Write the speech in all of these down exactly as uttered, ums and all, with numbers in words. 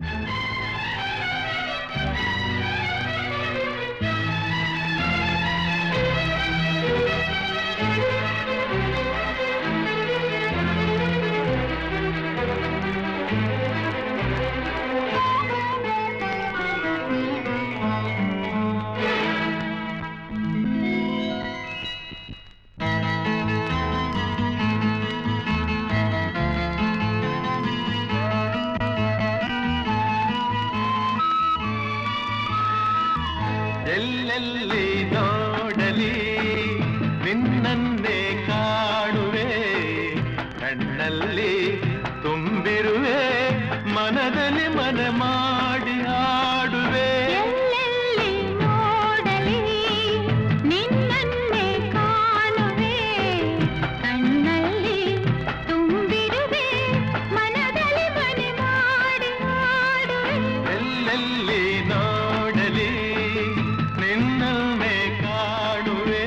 ಎಲ್ಲೆಲ್ಲಿ ನೋಡಲಿ ನಿನ್ನನ್ನೇ ಕಾಣುವೆ, ಕಣ್ಣಲ್ಲಿ ತುಂಬಿರುವೆ, ಮನದಲ್ಲಿ ಮನ ಮಾಡಿ ಹಾಡುವೆ. ಎಲ್ಲೆಲ್ಲಿ ನೋಡಲಿ ನಿನ್ನನ್ನೇ ಕಾಣುವೆ, ಕಣ್ಣಲ್ಲಿ ತುಂಬಿರುವೆ, ಮನದಲ್ಲಿ ಮನ ಮಾಡಿ ಹಾಡುವೆ. ಎಲ್ಲೆಲ್ಲಿ ನೋಡಲಿ ನಿನ್ನನ್ನೇ ಕಾಣುವೆ.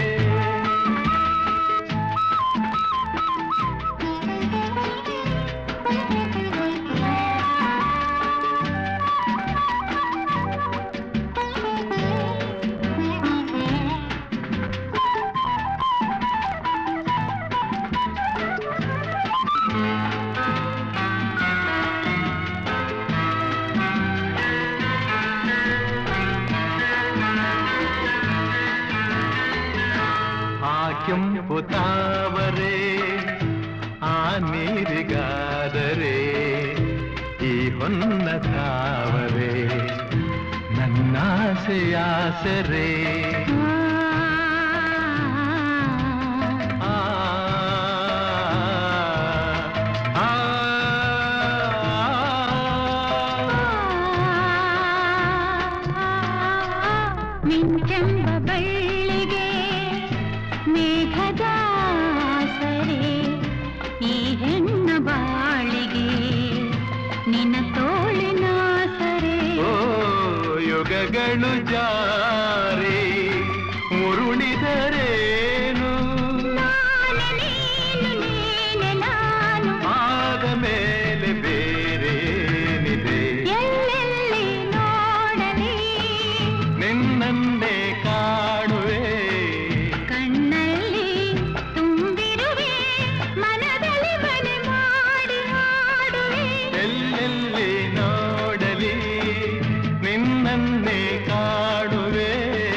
ಕೆಂಪು ತಾವರೆ ಆ ನೀರಿಗಾದರೆ ಈ ಹೊನ್ನ ತಾವರೆ ನನ್ನಾಸೆಯಾಸರೆ. ಆ ಮಿಂಚೆಂಬ ಬಳ್ಳಿಗೆ ಮೇಘದ ಸರೆ, ಈ ಹೆಣ್ಣ ಬಾಳಿಗೆ ನಿನ್ನ ತೋಳಿನ ಸರೆ. ಓ ಯುಗಗಳು ಜಾರಿ ಉರುಳಿದರೇನು, ನಾನು ನೀನು ನೀನೆ ನಾನು, ಆದ ಮೇಲೆ ಬೇರೇನಿದೆ. ಎಲ್ಲೆಲ್ಲಿ ನೋಡಲಿ ನಿನ್ನನ್ನೇ ಕಾಣುವೆ, ಕಣ್ಣಲ್ಲಿ ತುಂಬಿರುವೆ, ಮನದಲ್ಲಿ ಮನ ಮಾಡಿ ಹಾಡುವೆ. ಎಲ್ಲೆಲ್ಲಿ ನೋಡಲಿ ನಿನ್ನನ್ನೇ ಕಾಣುವೆ.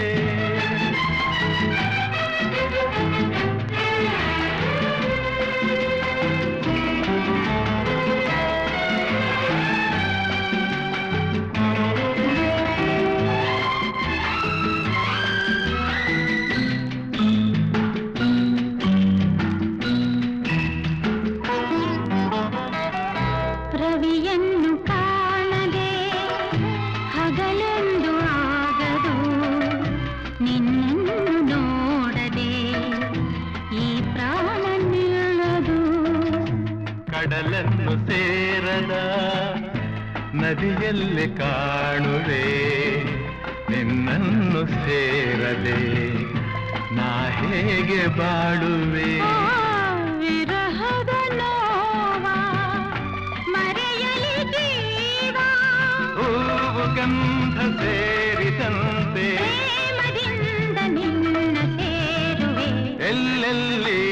ರವಿಯನ್ನು ಕಾಣದೆ ಹಗಲೆಂದು ಆಗದು, ನಿನ್ನನ್ನು ನೋಡದೆ ಈ ಪ್ರಾಣ ನಿಲ್ಲದು. ಕಡಲನ್ನು ಸೇರದ ನದಿಯಲ್ಲಿ ಕಾಣುವೆ, ನಿನ್ನನ್ನು ಸೇರದೆ ನಾ ಹೇಗೆ ಬಾಳುವೆ. ಆ ವಿರಹದ ನೋವ ಮರೆಯಲಿ ಜೀವ, ಹೂವು ಗಂಧ ಸೇರಿದಂತೆ ಪ್ರೇಮದಿಂದ ನಿನ್ನ ಸೇರುವೆ. ಎಲ್ಲೆಲ್ಲಿ